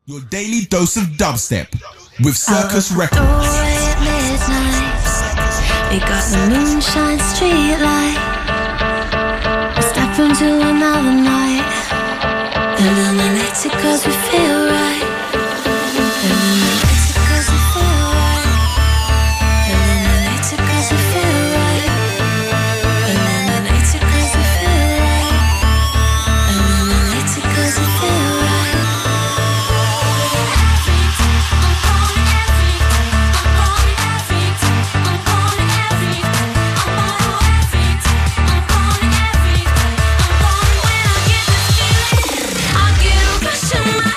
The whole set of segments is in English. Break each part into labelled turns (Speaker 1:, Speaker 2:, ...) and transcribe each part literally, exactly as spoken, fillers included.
Speaker 1: Your daily dose of dubstep with Circus
Speaker 2: Out
Speaker 1: Records.
Speaker 2: at midnight, we got the moonshine street light. We step into another night, illuminate it cause we feel right. Illuminate it cause we feel right. Illuminate it cause we feel right. Illuminate it cause we feel right. Illuminate it cause we feel right. I get a rush in my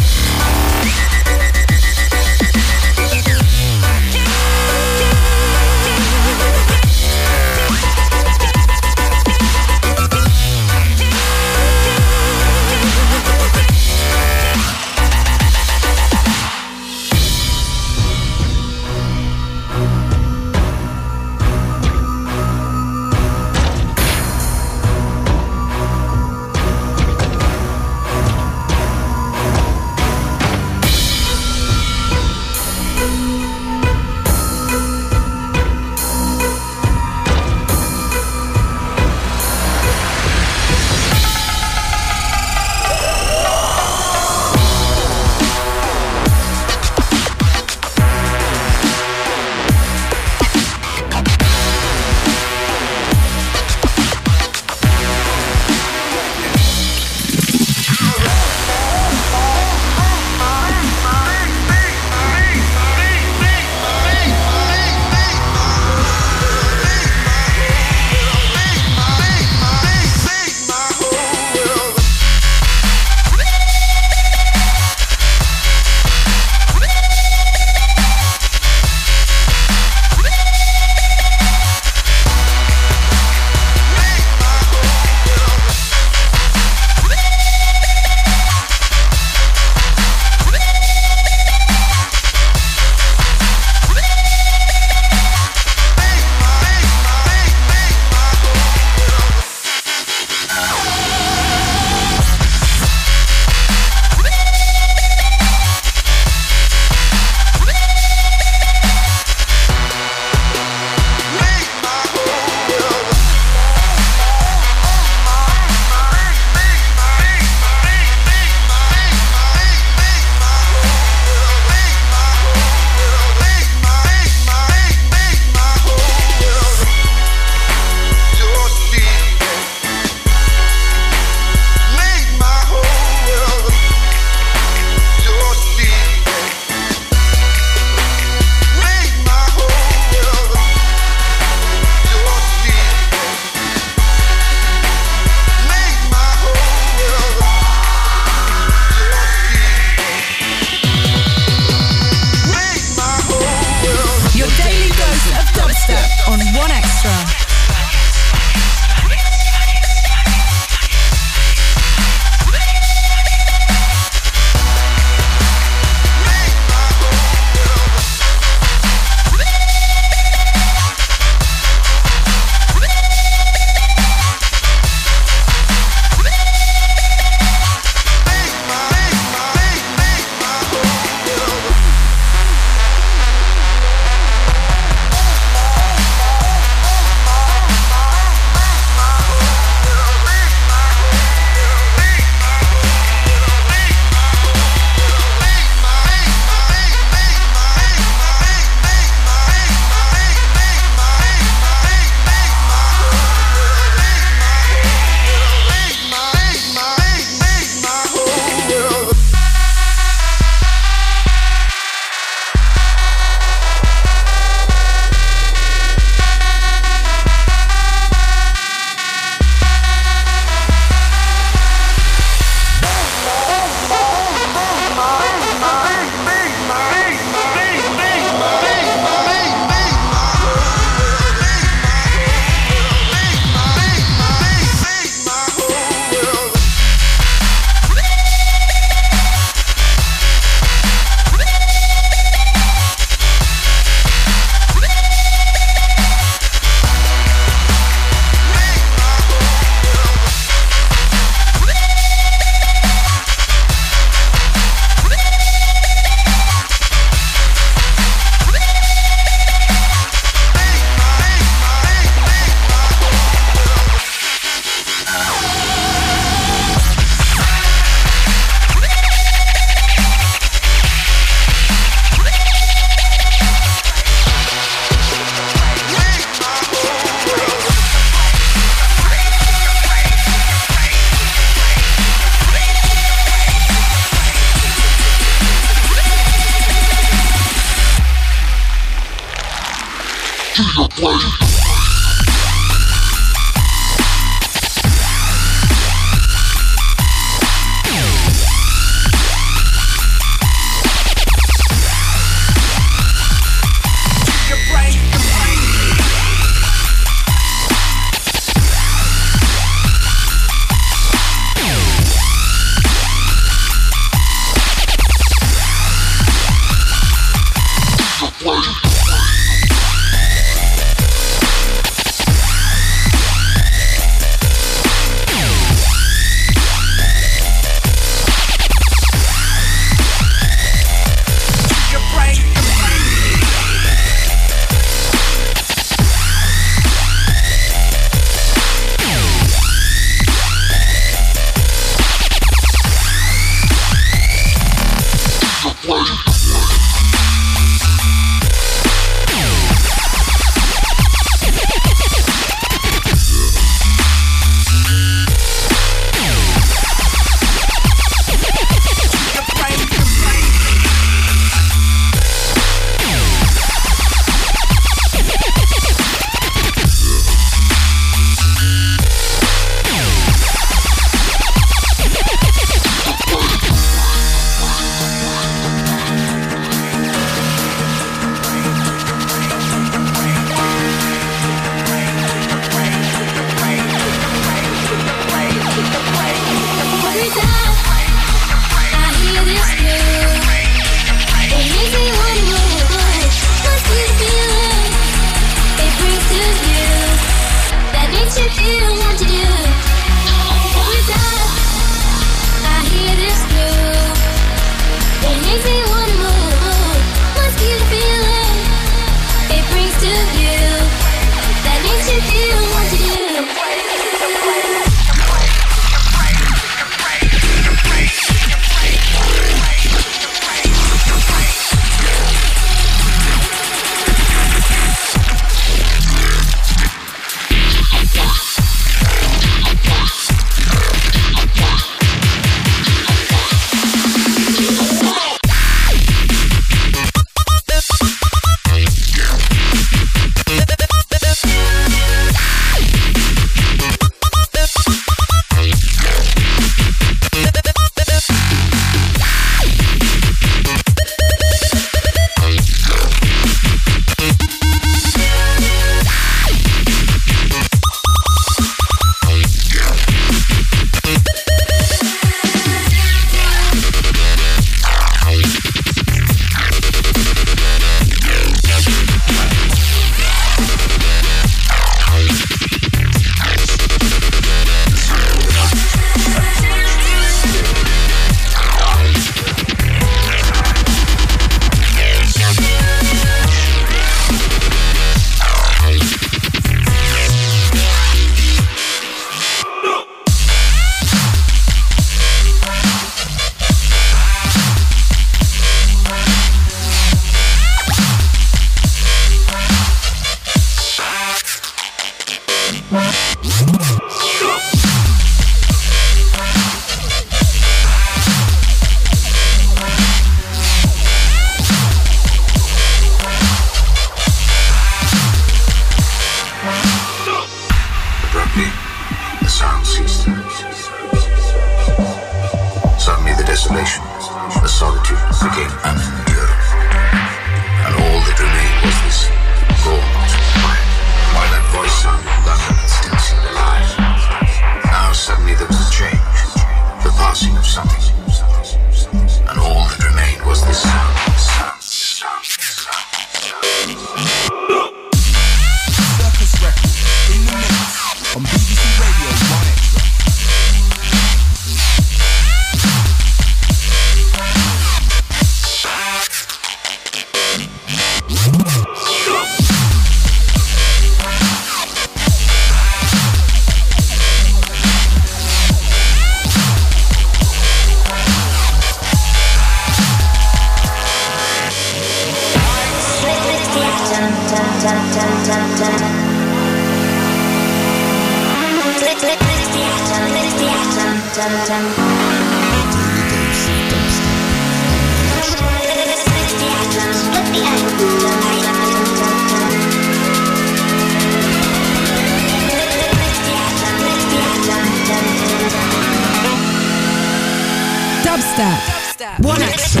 Speaker 3: Dubstep. One extra.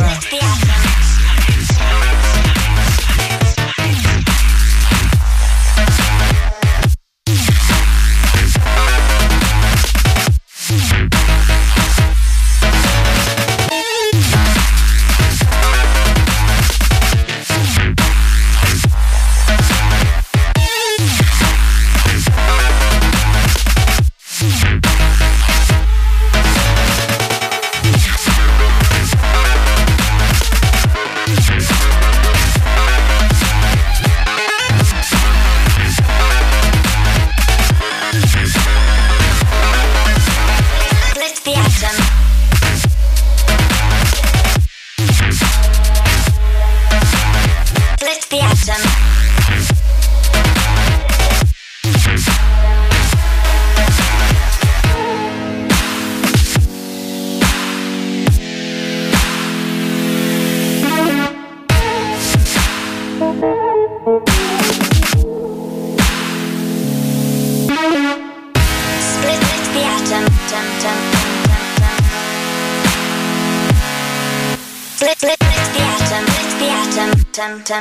Speaker 2: Tum, tum.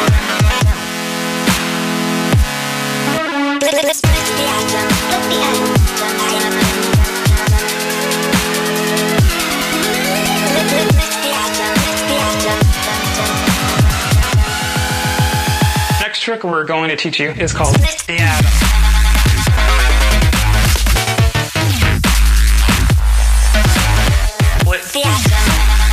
Speaker 2: Split, split, split the atom, split the atom, tum, tum. Split, split, split the atom, split the atom, tum, tum.
Speaker 4: Next trick we're going to teach you is called
Speaker 2: Split
Speaker 4: the atom. Split
Speaker 2: the atom.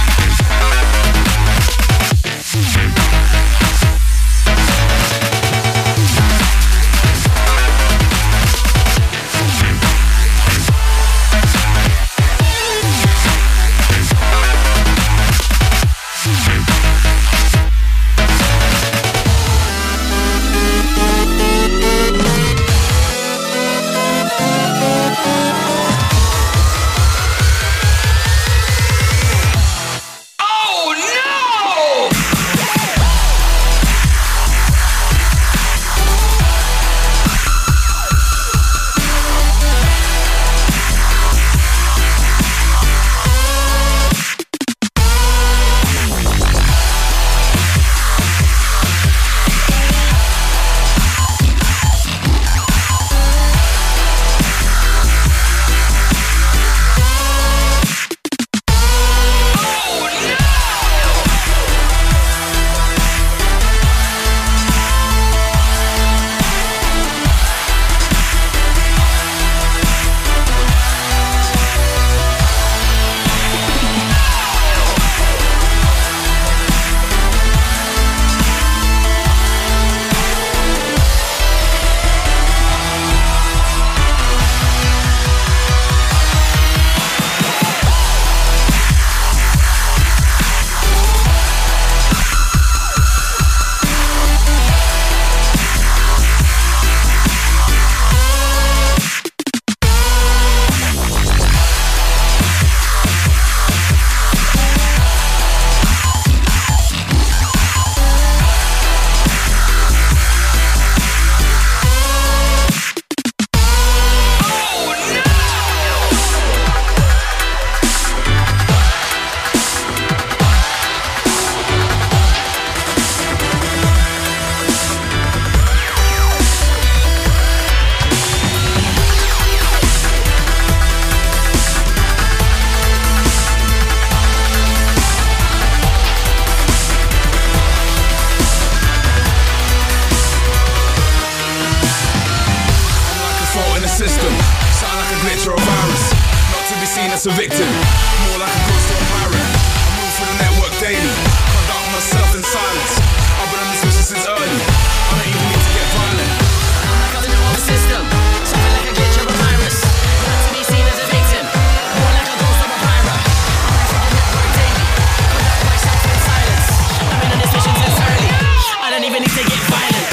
Speaker 5: A victim, more like a ghost or a pirate. I move through the network daily, conduct myself in silence. I've been on this mission since early. I don't even need to get violent.
Speaker 6: I'm like out in the old system, something like a glitch or a virus. Not to be seen as a victim, more like a ghost or a pirate. I move through the network daily, conduct myself in silence. I've been on this mission since early. I don't even need to get violent.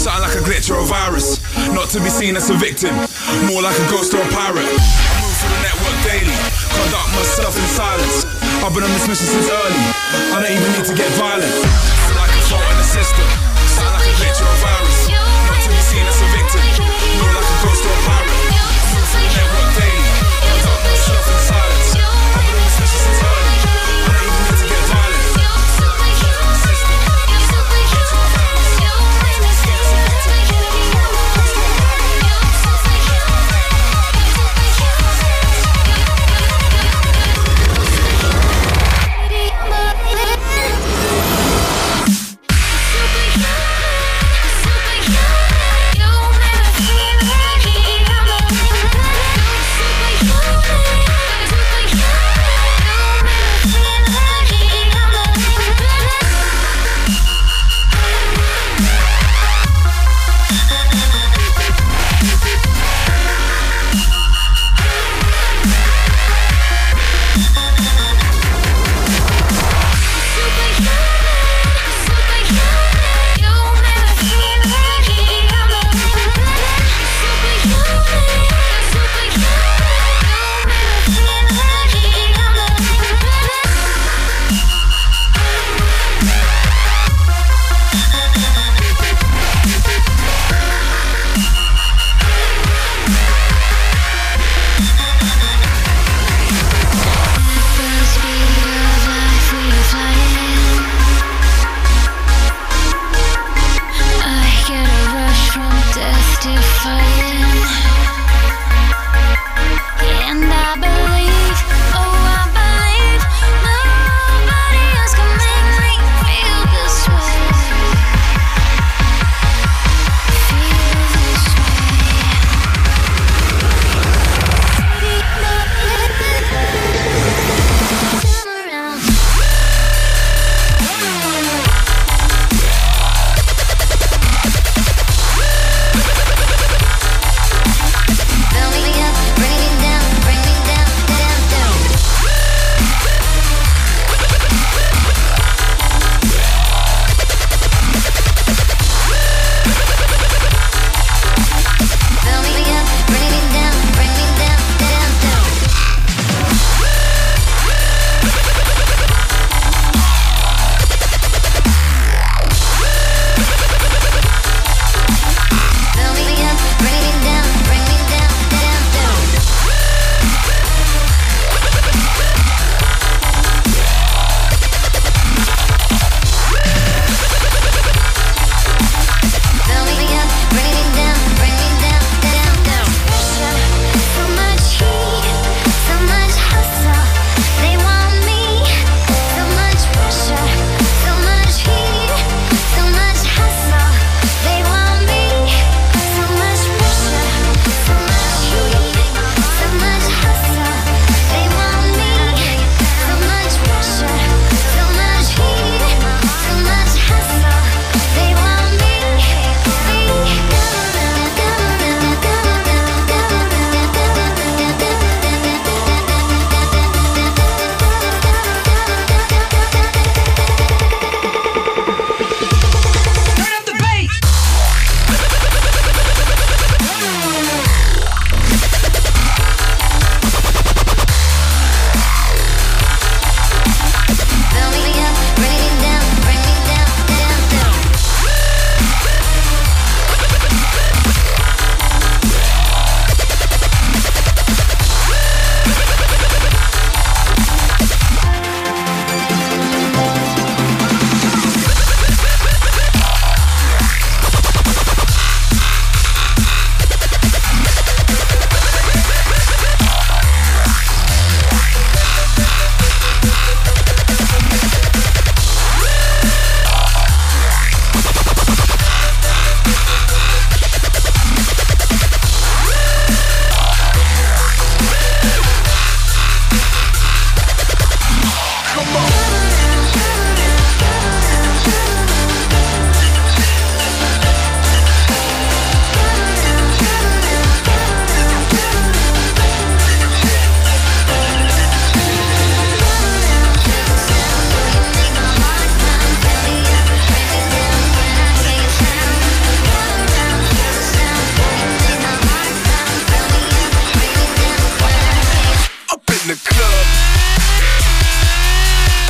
Speaker 5: something like a glitch or a virus. Not to be seen as a victim, more like a ghost or a pirate. I move through the network daily, conduct myself in silence. I've been on this mission since early, I don't even need to get violent. I'm like a fault in the system, something like a glitch or a virus. Not to be seen as a victim, more like a ghost or a pirate. I move through the network daily, conduct myself in silence. I've been on this mission since early, I don't even need to get violent.
Speaker 2: Superhuman, you'll never feel like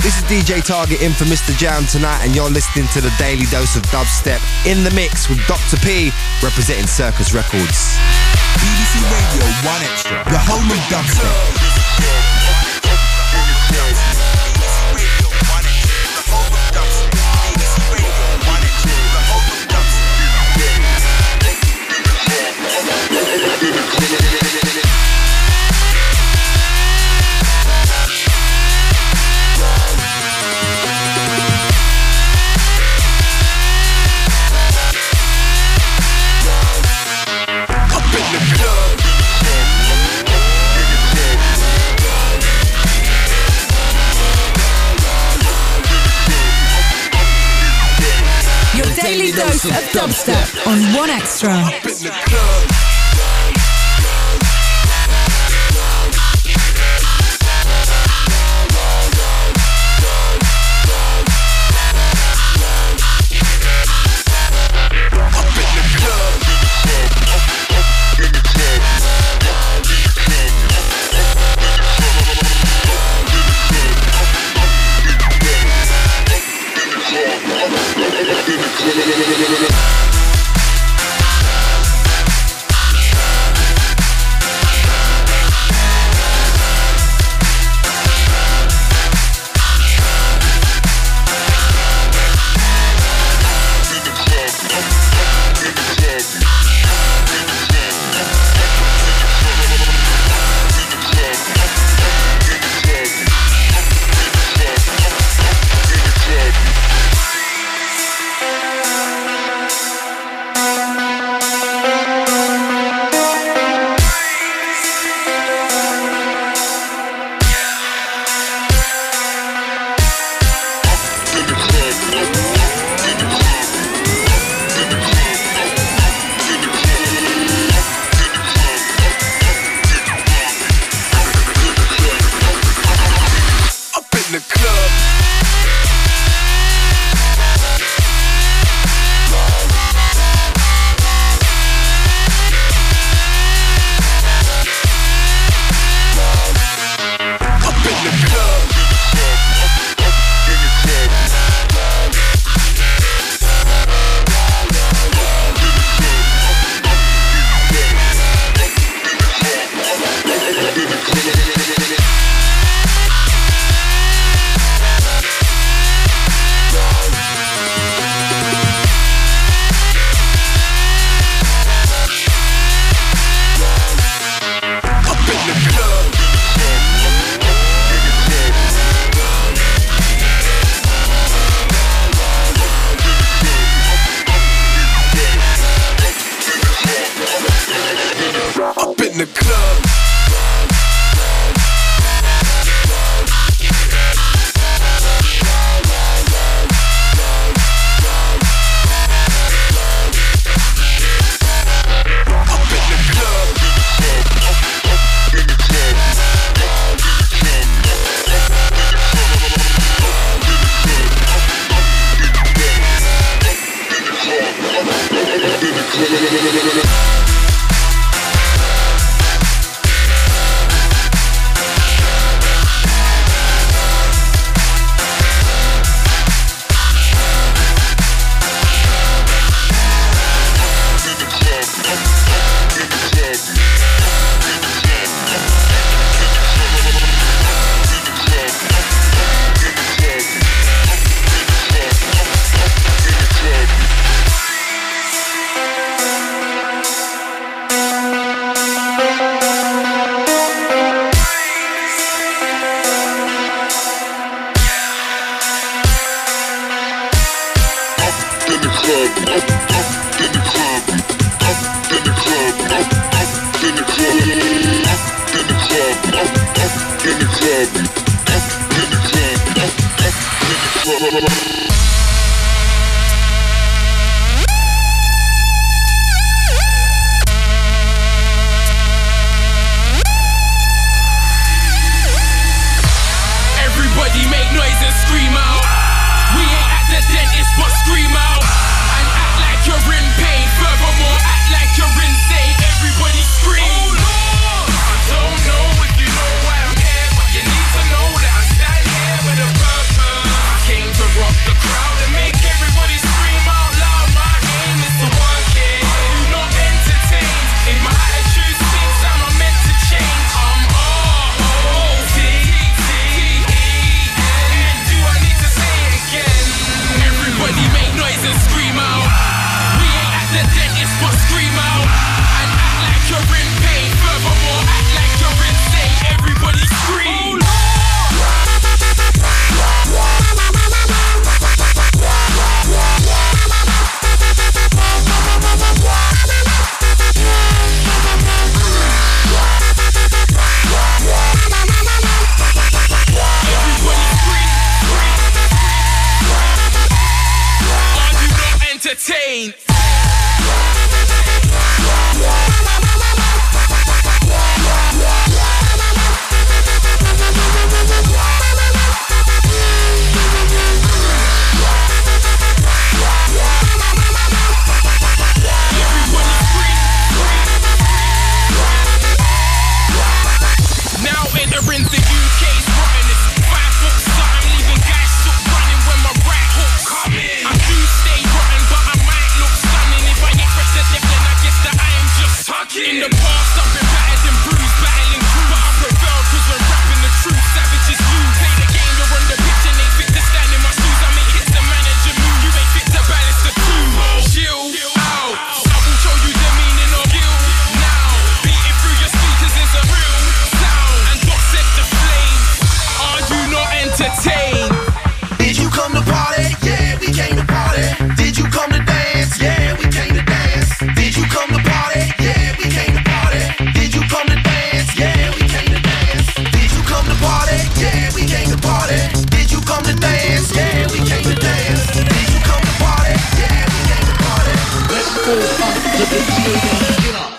Speaker 7: This is D J Target in for Mister Jam tonight, and you're listening to the Daily Dose of Dubstep in the mix with Doctor P representing Circus Records.
Speaker 1: B B C Radio one Extra, the home of dubstep.
Speaker 8: Daily dose of dubstep on one Extra.
Speaker 5: Don't know if you know why I'm here, but you need to know that I'm standing here with a purpose. entertain. Now entering the U K's rottenness. Five foot something, leaving guys stuck running when my right hook's coming. I do stay rotten, but I might look stunning. If I ain't fresh to death, then I guess that I am just tucking. In the past, I've been battered and bruised, battling crew, but I prevail, cause when rapping the truth, savages lose. Play the game, you're on the pitch and ain't fit to stand in my shoes. I make hits to manage and move, you ain't fit to balance the two. Chill out, I will show you the meaning of guilt now. Beating through your speakers is a real sound. And Doc set the flame, are you not entertained?
Speaker 9: Did you come to party? Yeah, we came to party. Did you come to dance? Yeah, we came to dance. Did you come to party? Yeah, we came to party. Did you come to dance? Yeah, we came to dance. Did you come to party? Yeah, we came to party. Did you come to dance? Yeah, we came to dance. Did you come to party? Yeah, we came to party. Let's go up to the field. Get up.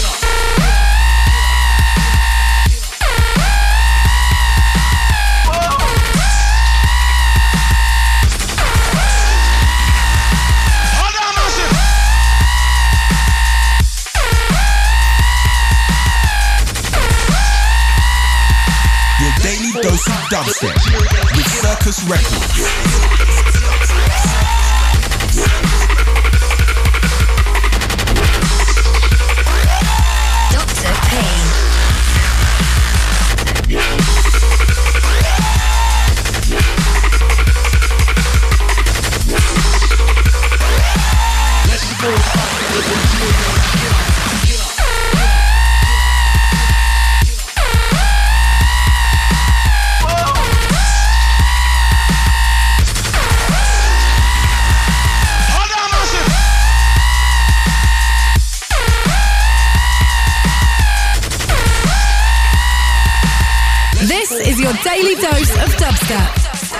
Speaker 1: Daily dose of dubstep with Circus Records.
Speaker 2: Doctor P.
Speaker 9: Let's go up with the
Speaker 8: This is your daily dose of dubstep.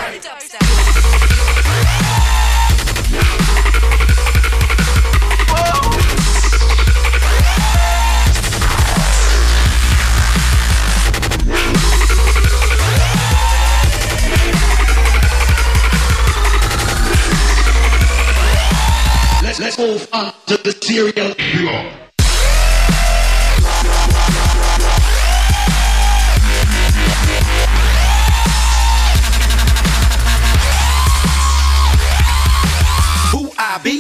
Speaker 9: Let's, let's move on to the serial killer. Who I be?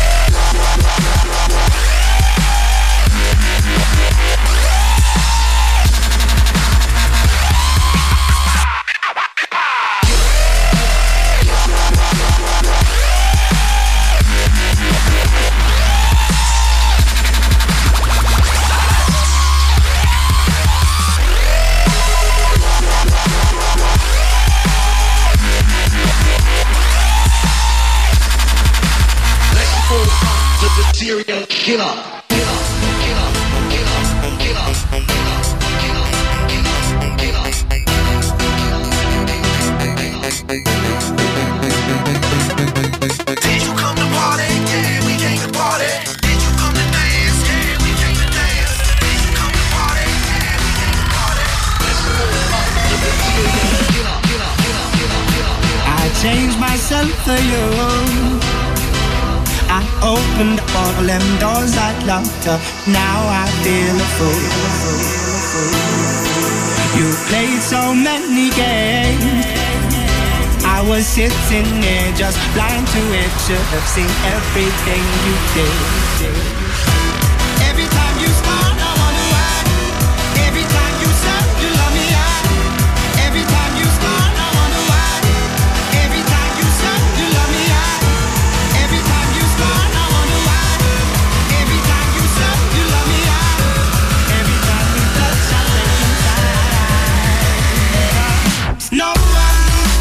Speaker 9: Serial killer. Did you come to party? Yeah, we came to party. Did you come to dance? Yeah, we came to dance. Did you come to party? Yeah, we came to party. Let's go up to the serial killer.
Speaker 10: I changed myself for you. I opened up all them doors that locked up. Now I feel a fool. You played so many games. I was sitting there just blind to it. Should have seen everything you did. Every time you smile, I wonder why. Every time you say you love me, I. Every time you smile, I wonder why. Every time you say you love me, I. Every time you smile, I wonder why. Every time you say you love me, I. Every time you touch, I take inside. No one,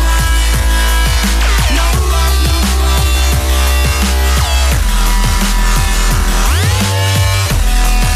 Speaker 10: no one, no one.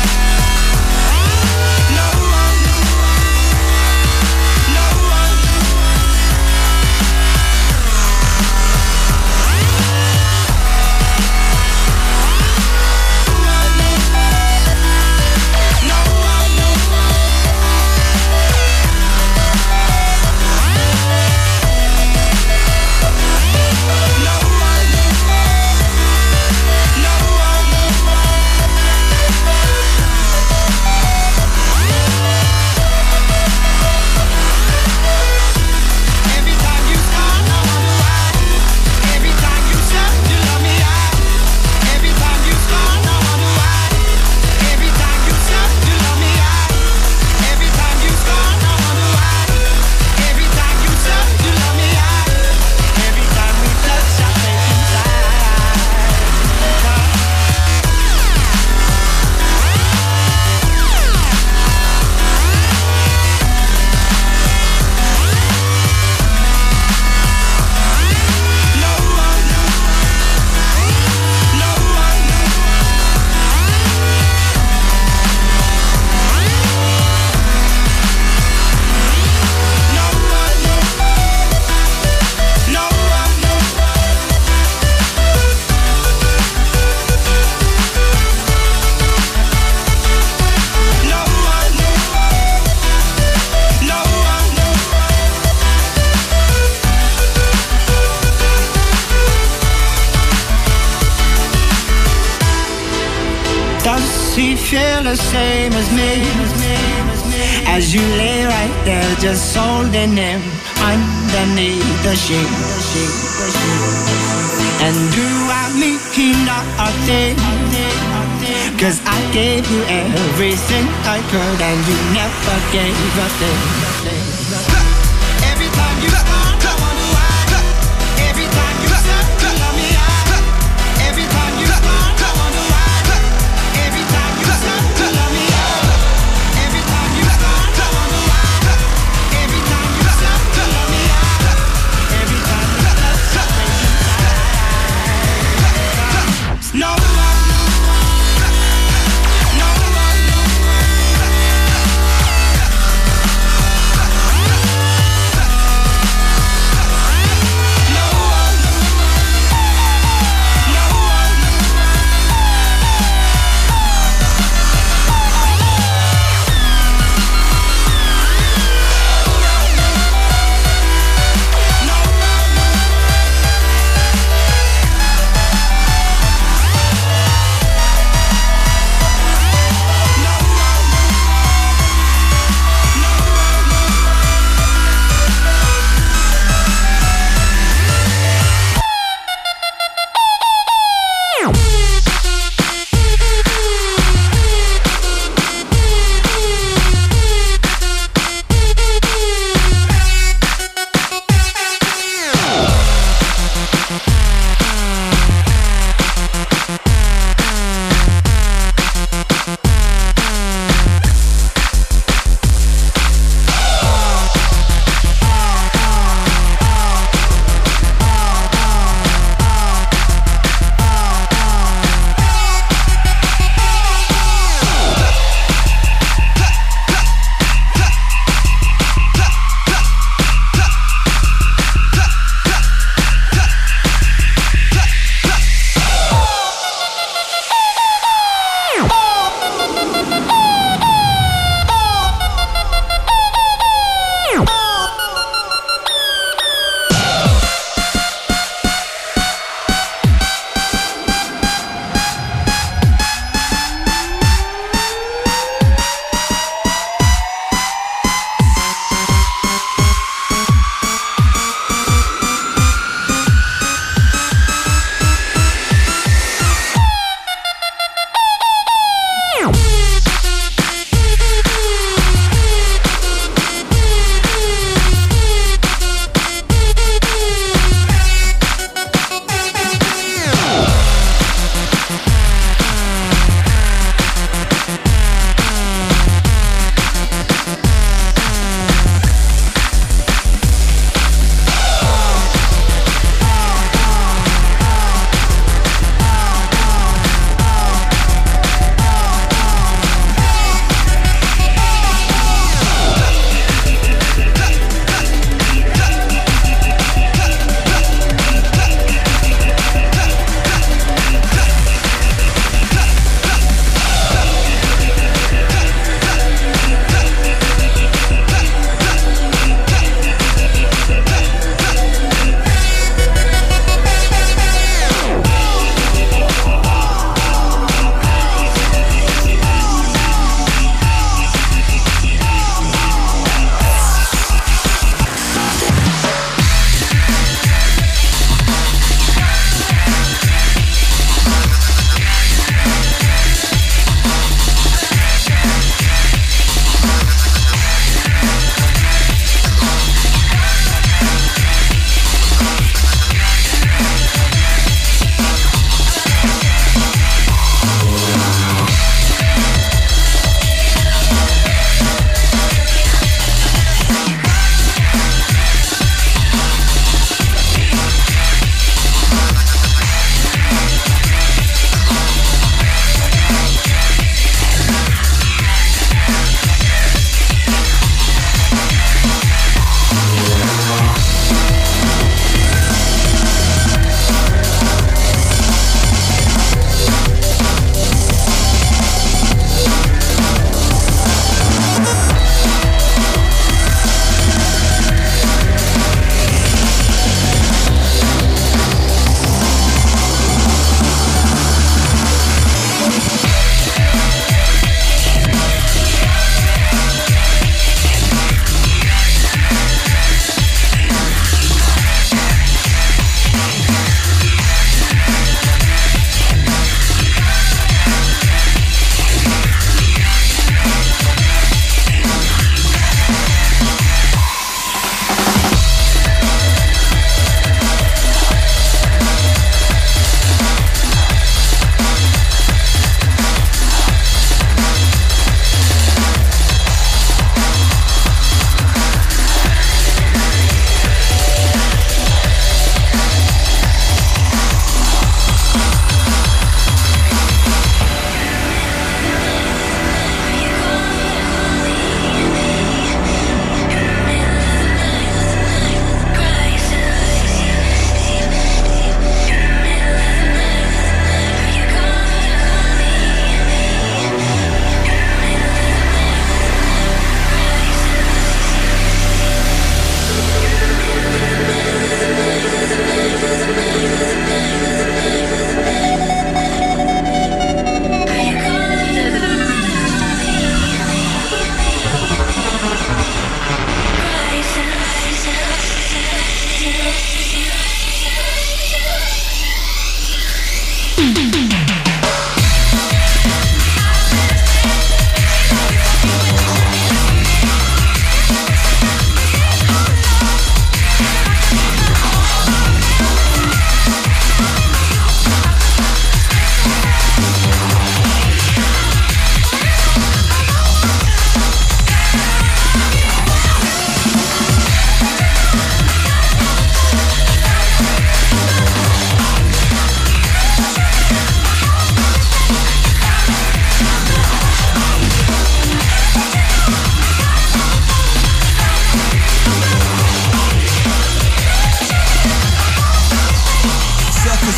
Speaker 10: feel the same as me, as you lay right there just holding him underneath the sheet. And do I mean nothing? Cause I gave you everything I could and you never gave a thing. Every time you smile, I wonder why. Every time you start to love me, I. Every time you smile, I wonder why. Every time you start to love me, I. Every time you smile, I wonder why. Every time you start to love me, I. Every time you start to love me, no one, no one,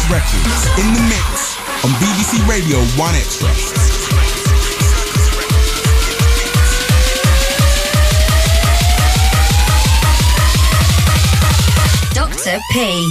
Speaker 1: Records, in the mix on B B C Radio one Extra.
Speaker 2: Doctor P.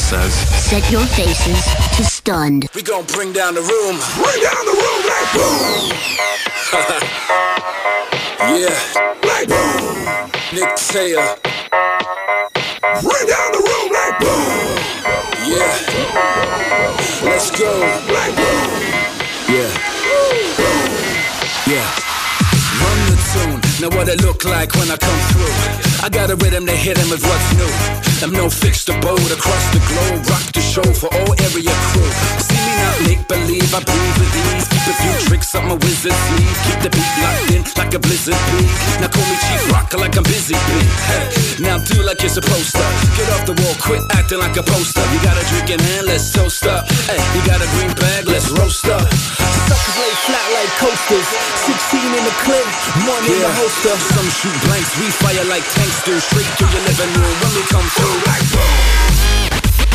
Speaker 7: says.
Speaker 11: Set your faces to stunned.
Speaker 5: We gon' bring down the room. Bring down the room like boom. Yeah, like boom. Nick Taylor. Bring down the room like boom. Yeah. Let's go. Like boom. Yeah. Yeah. Run the tune. Now what it look like when I come through? I got a rhythm to hit him with what's new. I'm no fixed abode across the globe. Rock the show for all area crew. See me not make believe, I breathe with ease. Keep a few tricks up my wizard sleeve. Keep the beat locked in like a blizzard bee. Now call me Chief Rocker like I'm busy bee. Hey, now do like you're supposed to. Get off the wall, quit acting like a poster. You got a drink in hand, let's toast up. Hey, you got a green bag, let's roast up. Suckers lay flat like coasters. Sixteen in the clip, one in the holster. Some shoot blanks, we fire like tanks do. Straight through your living room when we come through. Like boom.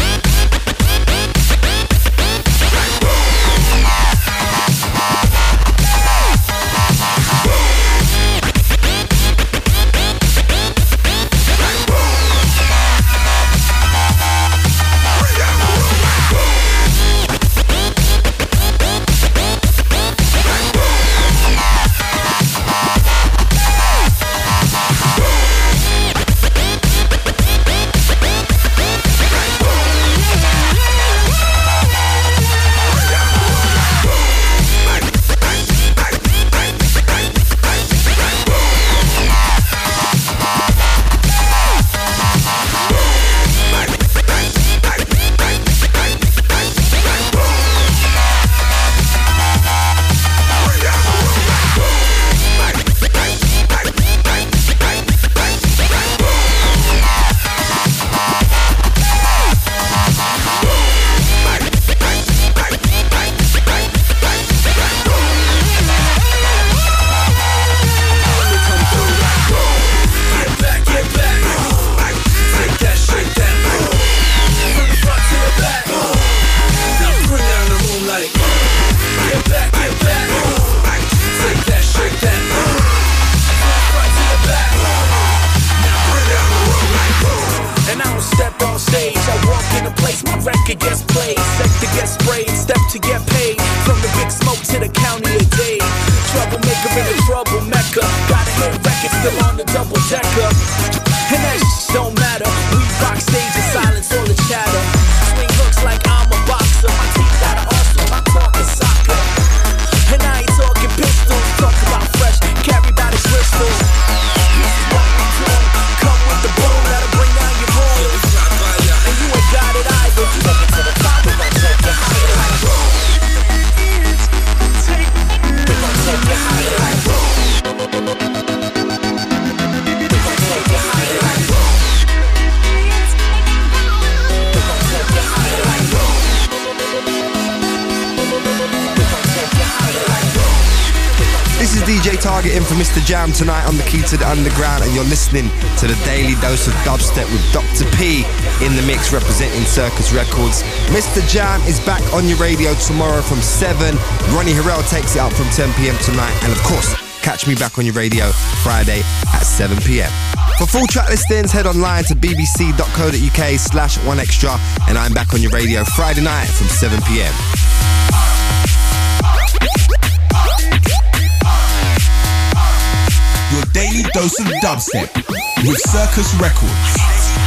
Speaker 7: Targeting for Mister Jam tonight on the Key to the Underground, and you're listening to the Daily Dose of Dubstep with Doctor P in the mix representing Circus Records. Mister Jam is back on your radio tomorrow from seven. Ronnie Harrell takes it up from ten p.m. tonight, and of course, catch me back on your radio Friday at seven p.m. For full track listings, head online to bbc.co.uk slash one extra, and I'm back on your radio Friday night from seven p.m.
Speaker 1: Your daily dose of dubstep with Circus Records.